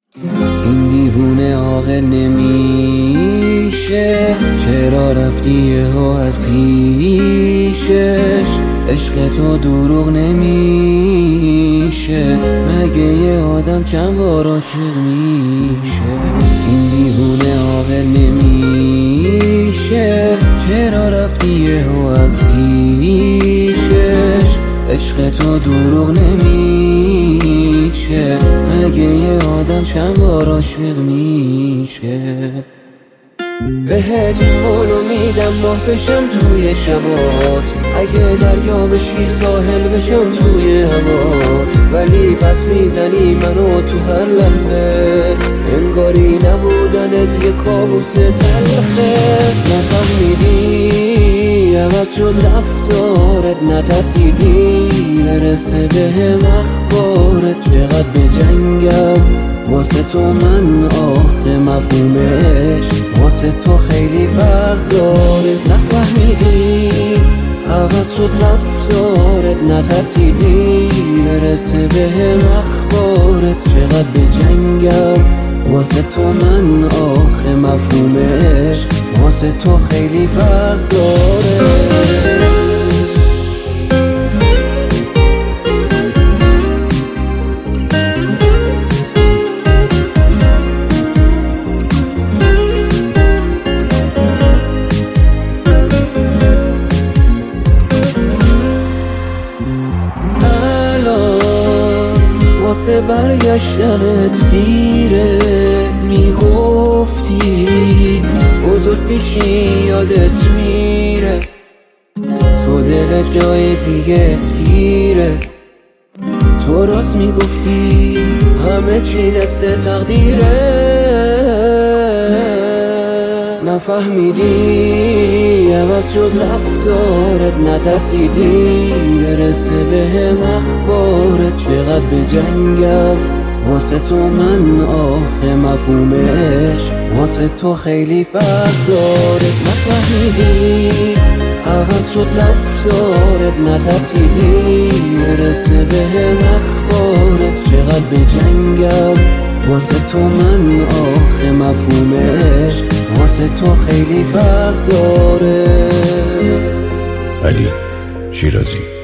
این دیوونه عاقل نمیشه، چرا رفتی یهو از پیشش؟ عشق تو دروغ نمیشه، مگه یه آدم چند بار عاشق میشه؟ این دیوونه عاقل نمیشه، چرا رفتی یهو از پیشش؟ عشق تو دروغ نمیشه، مگه یه آدم چند بار عاشق میشه؟ بهت قولو میدم ماه بشم توی شبات، اگه دریا بشی ساحل بشم توی هوات، ولی پس میزنی منو تو هر لحظه، انگاری نبودنت یه کابوس تلخه. نفهمیدی عوض شد رفتارت، نترسیدی برسه بهم اخبارت، چقدر بجنگم واسه تو من آخه مفهومش واسه تو خیلی فرق داره. نفهمیدی عوض شد رفتارت، نترسیدی برسه بهم اخبارت، چقدر بجنگم واسه تو من آخه مفهومش واسه تو خیلی فرق داره. واسه برگشتنت دیره، میگفتی بزرگ میشی یادت میره، تو دلت جای دیگه گیره، تو راست میگفتی همه چی دست تقدیره. نفهمیدی عوض شد رفتارت، نترسیدی برسه بهم اخبارت، چقدر بجنگم واسه تو من آخه مفهومش واسه تو خیلی فرق داره. نفهمیدی عوض شد رفتارت، نترسیدی برسه بهم اخبارت، چقدر بجنگم واسه تو من آخه مفهومش واسه تو خیلی فرق داره. علی شیرازی.